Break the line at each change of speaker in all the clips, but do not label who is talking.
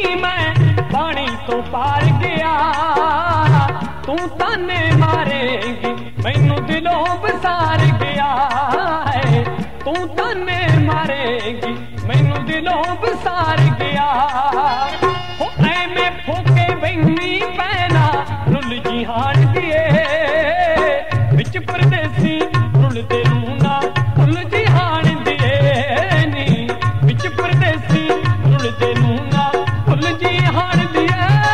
मैं पानी तो पार गया, तू ताने मारेगी मैनू दिलों बसार गया है, तू ताने मारेगी मैनू दिलों बसार गया। हो ऐ फोके बहनी पैना रुल जी हार दिए, बिच परदेसी रुलते रूना रुल जी हार दिए नी, बिच परदेसी रुलते रूना रुल जी हार दिए।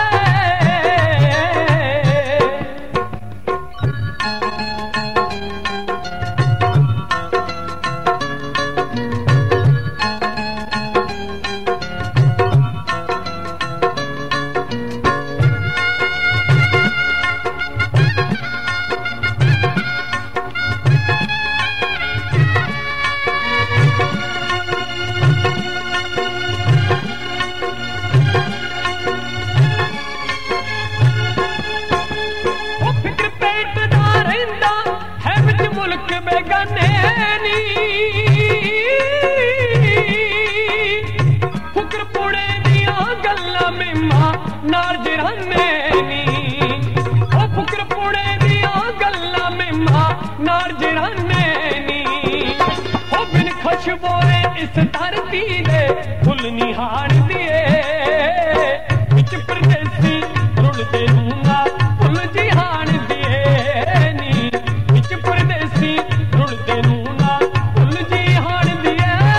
मुल्क बेगाने नी फुकर पुड़े दिया गल्ला मिम्मा नार जराने नी, ओ फुकर पुड़े दिया गल्ला मिम्मा नार जराने नी। ओ बिन खुशबोए इस धरती दे फुल निहार दिए, बिच परदेसी रुलते रूंगा फुल जिहान दिए नी, बिच परदेसी रुलते रूना फुल जिहान दिए।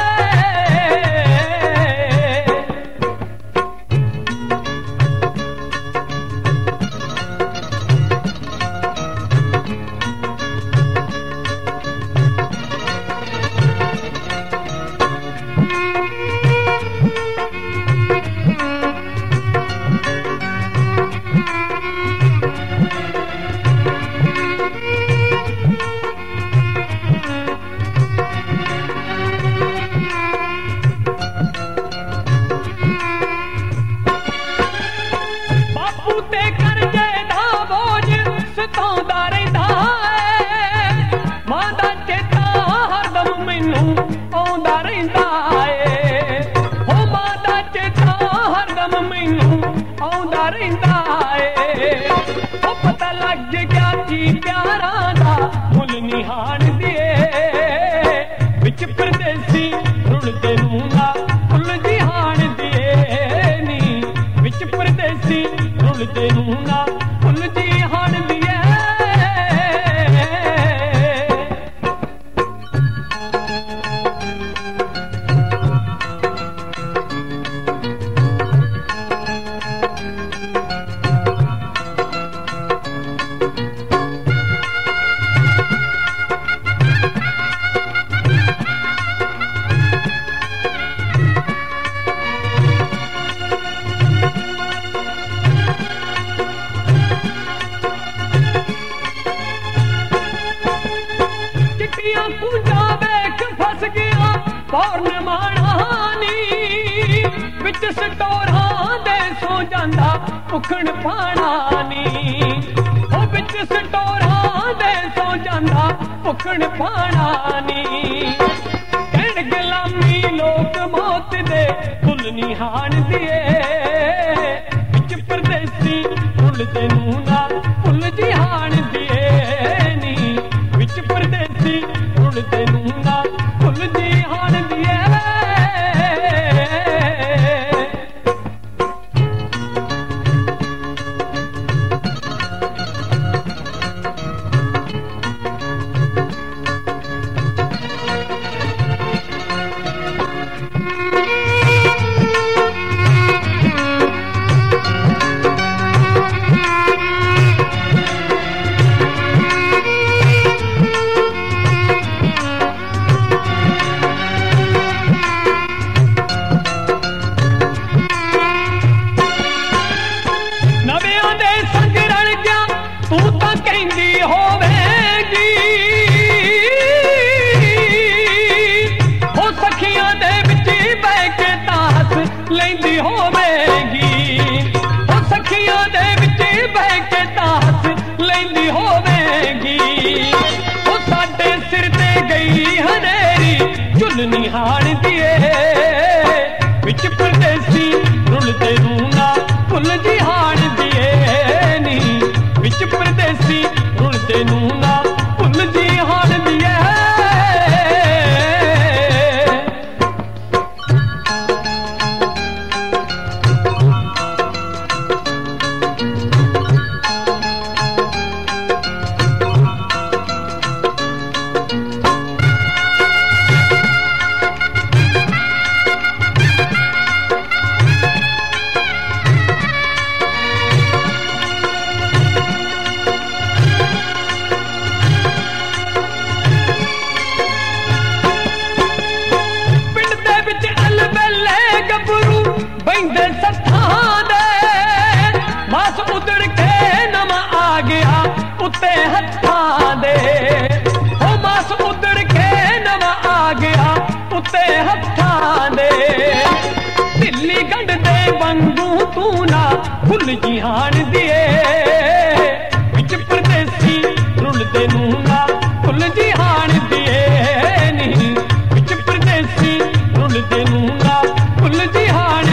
सताउंदा रहिंदा है मां दा चेता हरदम मैनू आउंदा रहिंदा है, हो मां दा चेता हरदम मैनू आउंदा रहिंदा है। ओ पता लग गया जी प्यारां दा मुल निहान दिए, बिच परदेसी रुलते रूना फुल जिहान दिए नी, बिच परदेसी रुलते रूना फुल जिहान दिए। पूंजा वेख फस गया पौर्णमानी, बिच सटोरां दे सो जांदा उखड़ पाणानी, ओ बिच सटोरां दे सो जांदा उखड़ पाणानी। कहण गुलामी लोक मौत दे फुल निहान दिए, बिच परदेसी रुलते रूना फुल जिहान दिए नी, बिच परदेसी रुलते रूना फुल जिहान दिए। निहान दिए बिच परदेसी रुलते रूं परदेसी रुलदे नू ना भुल जी हाण दिए बंदे सत्थां दे मास उधड़ के नवा आ गया उत्ते हत्थां दे ओ मास उधड़ के नवा आ गया उत्ते हत्थां दे दिल्ली गंढ दे बंगू तू ना भुल जी हाण दिए विच परदेसी रुलदे नू ना भुल जी हाण दिए नी विच परदेसी रुलदे नू ना भुल जी हाण